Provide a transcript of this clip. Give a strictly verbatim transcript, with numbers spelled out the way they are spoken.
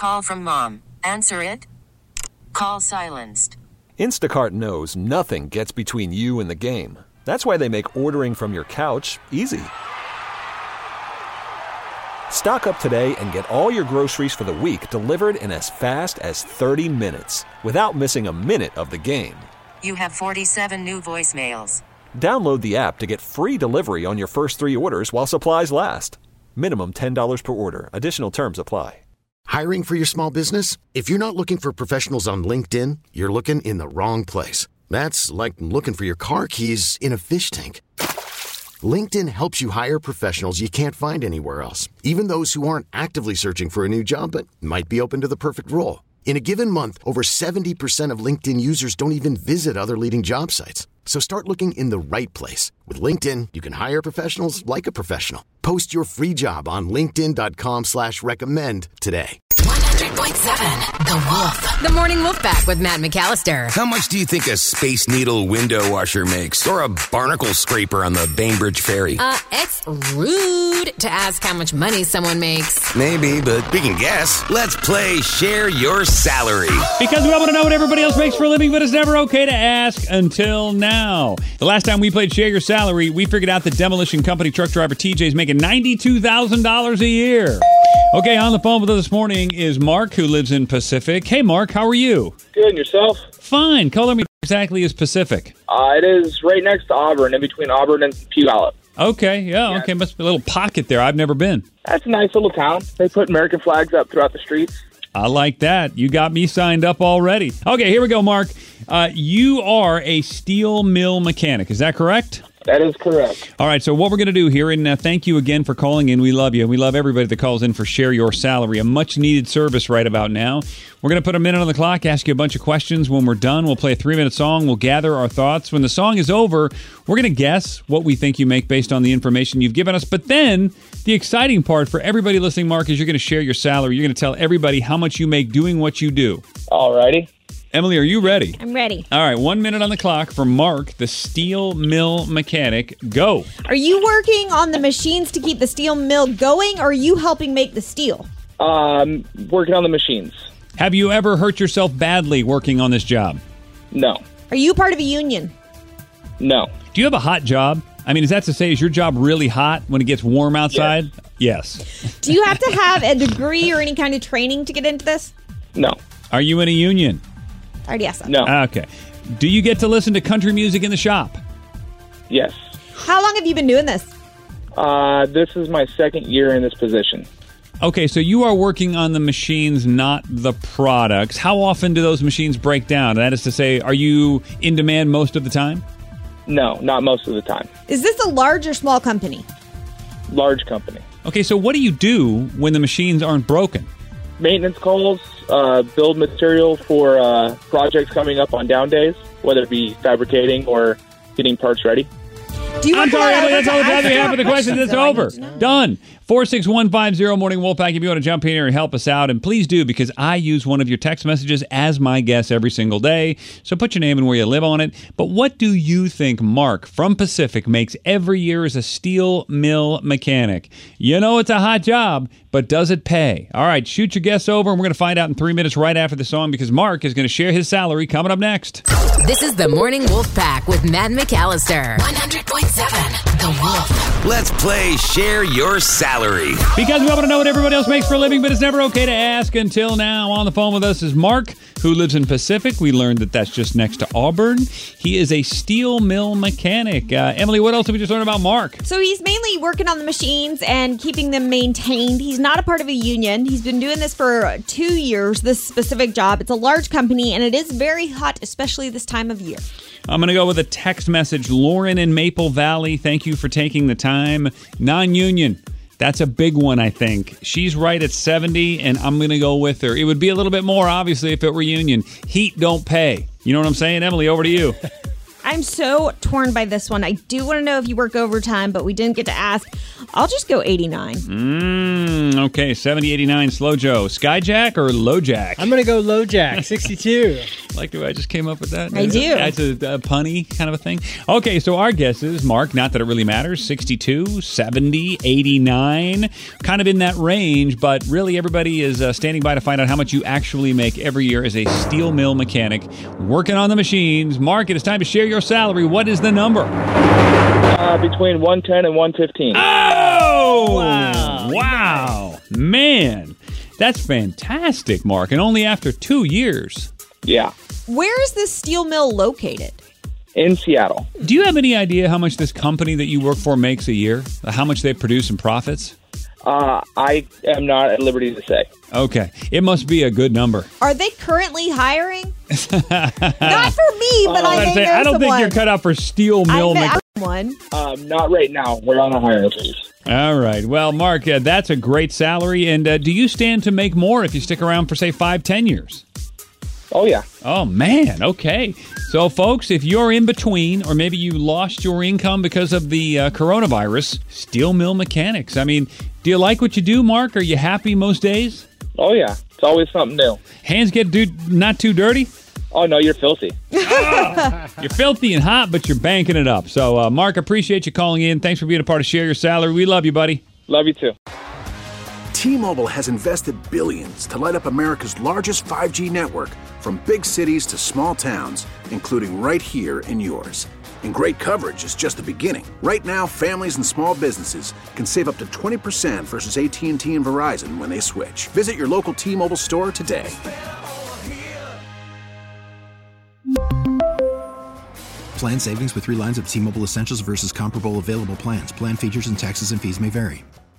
call from mom. Answer it. Call silenced. Instacart knows nothing gets between you and the game. That's why they make ordering from your couch easy. Stock up today and get all your groceries for the week delivered in as fast as thirty minutes without missing a minute of the game. You have forty-seven new voicemails. Download the app to get free delivery on your first three orders while supplies last. Minimum ten dollars per order. Additional terms apply. Hiring for your small business? If you're not looking for professionals on LinkedIn, you're looking in the wrong place. That's like looking for your car keys in a fish tank. LinkedIn helps you hire professionals you can't find anywhere else, even those who aren't actively searching for a new job but might be open to the perfect role. In a given month, over seventy percent of LinkedIn users don't even visit other leading job sites. So start looking in the right place. With LinkedIn, you can hire professionals like a professional. Post your free job on linkedin.com slash recommend today. one hundred point seven The Wolf. The Morning Wolf Pack with Matt McAllister. How much do you think a Space Needle window washer makes? Or a barnacle scraper on the Bainbridge Ferry? Uh, it's rude to ask how much money someone makes. Maybe, but we can guess. Let's play Share Your Salary. Because we all want to know what everybody else makes for a living, but it's never okay to ask until now. The last time we played Share Your Salary, we figured out that demolition company truck driver T J is making ninety-two thousand dollars a year. Okay, on the phone with us this morning is Mark, who lives in Pacific. Hey, Mark, how are you? Good, and yourself? Fine. Color me exactly is Pacific. Uh, it is right next to Auburn, in between Auburn and Puyallup. Okay, yeah, yeah, okay. Must be a little pocket there. I've never been. That's a nice little town. They put American flags up throughout the streets. I like that. You got me signed up already. Okay, here we go, Mark. Uh, you are a steel mill mechanic. Is that correct? That is correct. All right, so what we're going to do here, and uh, thank you again for calling in. We love you. We love everybody that calls in for Share Your Salary, a much-needed service right about now. We're going to put a minute on the clock, ask you a bunch of questions. When we're done, we'll play a three-minute song. We'll gather our thoughts. When the song is over, we're going to guess what we think you make based on the information you've given us. But then, the exciting part for everybody listening, Mark, is you're going to share your salary. You're going to tell everybody how much you make doing what you do. All righty. Emily, are you ready? I'm ready. All right, one minute on the clock for Mark, the steel mill mechanic. Go. Are you working on the machines to keep the steel mill going, or are you helping make the steel? Um, working on the machines. Have you ever hurt yourself badly working on this job? No. Are you part of a union? No. Do you have a hot job? I mean, is that to say, is your job really hot when it gets warm outside? Yes. Yes. Do you have to have a degree or any kind of training to get into this? No. Are you in a union? I already asked that. No. Okay. Do you get to listen to country music in the shop? Yes. How long have you been doing this? Uh, this is my second year in this position. Okay, so you are working on the machines, not the products. How often do those machines break down? That is to say, are you in demand most of the time? No, not most of the time. Is this a large or small company? Large company. Okay, so what do you do when the machines aren't broken? Maintenance calls, uh, build material for uh, projects coming up on down days, whether it be fabricating or getting parts ready. Do you I'm work a lot sorry, of Emily, that's all the overtime? time we have for the questions. It's So I over. need to know. Done. four six one five zero Morning Wolfpack. If you want to jump in here and help us out, and please do, because I use one of your text messages as my guess every single day. So put your name and where you live on it. But what do you think Mark from Pacific makes every year as a steel mill mechanic? You know it's a hot job, but does it pay? All right, shoot your guess over, and we're going to find out in three minutes right after the song, because Mark is going to share his salary coming up next. This is the Morning Wolf Pack with Matt McAllister. one hundred point seven The Wolf. Let's play Share Your Salary. Because we want to know what everybody else makes for a living, but it's never okay to ask until now. On the phone with us is Mark, who lives in Pacific. We learned that that's just next to Auburn. He is a steel mill mechanic. Uh, Emily, what else did we just learn about Mark? So he's mainly working on the machines and keeping them maintained. He's not a part of a union. He's been doing this for two years, this specific job. It's a large company, and it is very hot, especially this time of year. I'm going to go with a text message. Lauren in Maple Valley, thank you for taking the time. Non-union. That's a big one, I think. She's right at seventy, and I'm going to go with her. It would be a little bit more, obviously, if it were union. Heat don't pay. You know what I'm saying? Emily, over to you. I'm so torn by this one. I do want to know if you work overtime, but we didn't get to ask. I'll just go eighty-nine. Mm, okay, seventy eighty-nine Slow Joe. Skyjack or LoJack? I'm going to go LoJack, sixty-two. Like the way I just came up with that? I do. That's a, a punny kind of a thing. Okay, so our guesses, Mark, not that it really matters, sixty-two, seventy, eighty-nine, kind of in that range, but really everybody is uh, standing by to find out how much you actually make every year as a steel mill mechanic working on the machines. Mark, it is time to share your salary. What is the number? Uh, between one ten and one fifteen. Oh! Wow. Wow. Man, that's fantastic, Mark, and only after two years. Yeah. Where is this steel mill located? In Seattle. Do you have any idea how much this company that you work for makes a year? How much they produce in profits? Uh, I am not at liberty to say. Okay. It must be a good number. Are they currently hiring? Not for me, but Oh, I I, may say, know I don't someone. think you're cut out for steel I mill. may mech- know one. Um, not right now. We're on a hiring freeze. All right. Well, Mark, uh, that's a great salary. And uh, do you stand to make more if you stick around for, say, five, ten years? Oh, yeah. Oh, man. Okay. So, folks, if you're in between, or maybe you lost your income because of the uh, coronavirus, steel mill mechanics. I mean, do you like what you do, Mark? Are you happy most days? Oh, yeah. It's always something new. Hands get dude, not too dirty? Oh, no, you're filthy. You're filthy and hot, but you're banking it up. So, uh, Mark, appreciate you calling in. Thanks for being a part of Share Your Salary. We love you, buddy. Love you, too. T-Mobile has invested billions to light up America's largest five G network, from big cities to small towns, including right here in yours. And great coverage is just the beginning. Right now, families and small businesses can save up to twenty percent versus A T and T and Verizon when they switch. Visit your local T-Mobile store today. Plan savings with three lines of T-Mobile Essentials versus comparable available plans. Plan features and taxes and fees may vary.